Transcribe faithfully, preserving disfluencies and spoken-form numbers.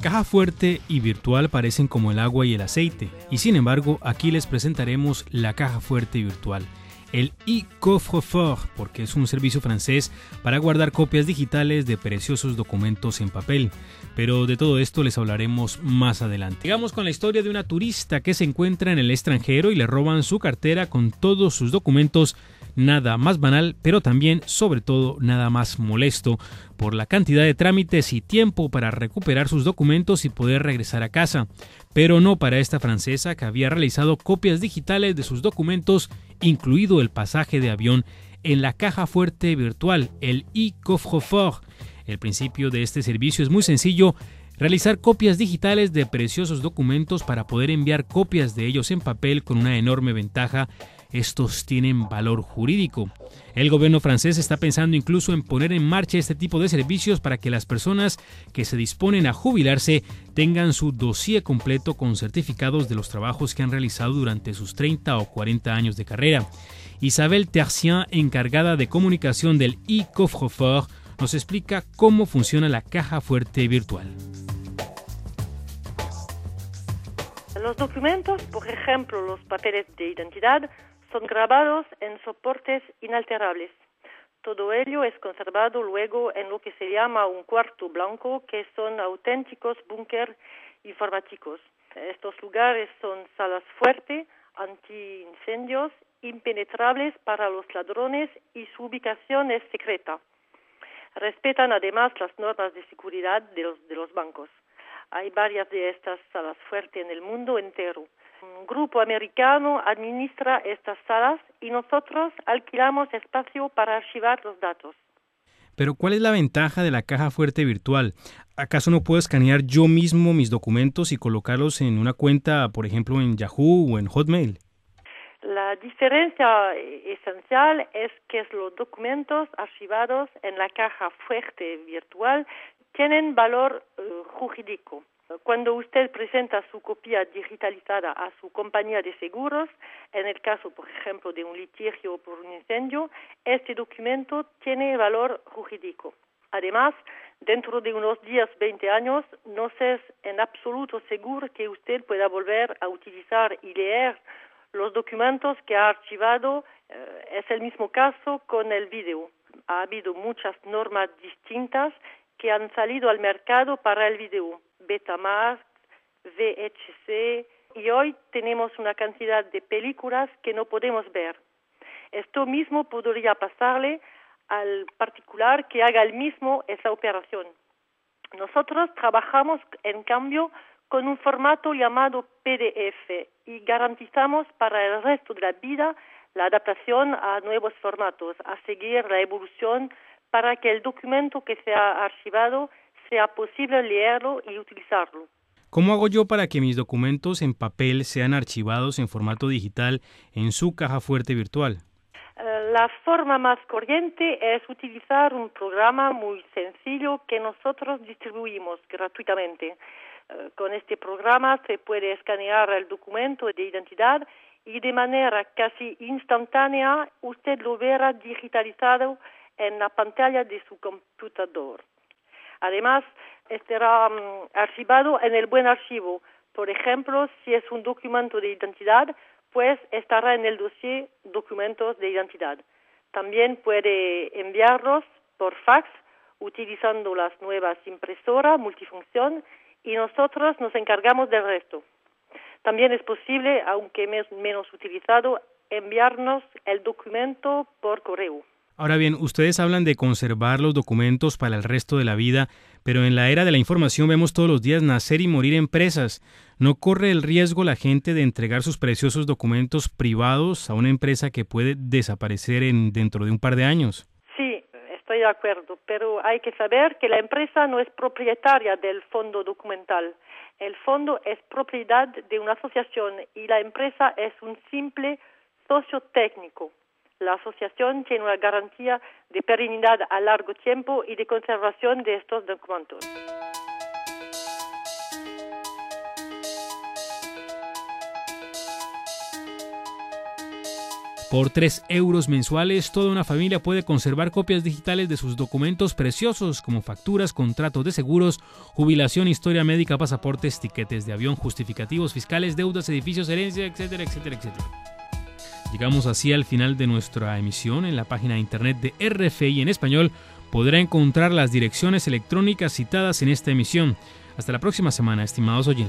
caja fuerte y virtual parecen como el agua y el aceite, y sin embargo aquí les presentaremos la caja fuerte virtual, el e-coffre-fort, porque es un servicio francés para guardar copias digitales de preciosos documentos en papel. Pero de todo esto les hablaremos más adelante. Llegamos con la historia de una turista que se encuentra en el extranjero y le roban su cartera con todos sus documentos. Nada más banal, pero también, sobre todo, nada más molesto por la cantidad de trámites y tiempo para recuperar sus documentos y poder regresar a casa. Pero no para esta francesa que había realizado copias digitales de sus documentos, incluido el pasaje de avión, en la caja fuerte virtual, el e-coffre-fort. El principio de este servicio es muy sencillo: realizar copias digitales de preciosos documentos para poder enviar copias de ellos en papel con una enorme ventaja. Estos tienen valor jurídico. El gobierno francés está pensando incluso en poner en marcha este tipo de servicios para que las personas que se disponen a jubilarse tengan su dossier completo con certificados de los trabajos que han realizado durante sus treinta o cuarenta años de carrera. Isabelle Tercien, encargada de comunicación del e-coffre-fort, nos explica cómo funciona la caja fuerte virtual. Los documentos, por ejemplo, los papeles de identidad, son grabados en soportes inalterables. Todo ello es conservado luego en lo que se llama un cuarto blanco, que son auténticos búnker informáticos. Estos lugares son salas fuertes, antiincendios, impenetrables para los ladrones y su ubicación es secreta. Respetan además las normas de seguridad de los, de los bancos. Hay varias de estas salas fuertes en el mundo entero. Un grupo americano administra estas salas y nosotros alquilamos espacio para archivar los datos. Pero ¿cuál es la ventaja de la caja fuerte virtual? ¿Acaso no puedo escanear yo mismo mis documentos y colocarlos en una cuenta, por ejemplo, en Yahoo o en Hotmail? La diferencia esencial es que los documentos archivados en la caja fuerte virtual tienen valor uh, jurídico. Cuando usted presenta su copia digitalizada a su compañía de seguros, en el caso, por ejemplo, de un litigio por un incendio, este documento tiene valor jurídico. Además, dentro de unos diez, veinte años, no es en absoluto seguro que usted pueda volver a utilizar y leer los documentos que ha archivado. Eh, es el mismo caso con el video. Ha habido muchas normas distintas que han salido al mercado para el video, Betamax, V H C, y hoy tenemos una cantidad de películas que no podemos ver. Esto mismo podría pasarle al particular que haga el mismo esa operación. Nosotros trabajamos, en cambio, con un formato llamado P D F y garantizamos para el resto de la vida la adaptación a nuevos formatos, a seguir la evolución para que el documento que se ha archivado sea posible leerlo y utilizarlo. ¿Cómo hago yo para que mis documentos en papel sean archivados en formato digital en su caja fuerte virtual? La forma más corriente es utilizar un programa muy sencillo que nosotros distribuimos gratuitamente. Con este programa se puede escanear el documento de identidad y de manera casi instantánea usted lo verá digitalizado en la pantalla de su computador. Además, estará um, archivado en el buen archivo. Por ejemplo, si es un documento de identidad, pues estará en el dossier documentos de identidad. También puede enviarlos por fax utilizando las nuevas impresoras multifunción y nosotros nos encargamos del resto. También es posible, aunque menos utilizado, enviarnos el documento por correo. Ahora bien, ustedes hablan de conservar los documentos para el resto de la vida, pero en la era de la información vemos todos los días nacer y morir empresas. ¿No corre el riesgo la gente de entregar sus preciosos documentos privados a una empresa que puede desaparecer en, dentro de un par de años? Sí, estoy de acuerdo, pero hay que saber que la empresa no es propietaria del fondo documental. El fondo es propiedad de una asociación y la empresa es un simple socio técnico. La asociación tiene una garantía de perennidad a largo tiempo y de conservación de estos documentos. Por tres euros mensuales, toda una familia puede conservar copias digitales de sus documentos preciosos como facturas, contratos de seguros, jubilación, historia médica, pasaportes, tiquetes de avión, justificativos fiscales, deudas, edificios, herencia, etcétera, etcétera, etcétera. Llegamos así al final de nuestra emisión. En la página de internet de R F I en español podrá encontrar las direcciones electrónicas citadas en esta emisión. Hasta la próxima semana, estimados oyentes.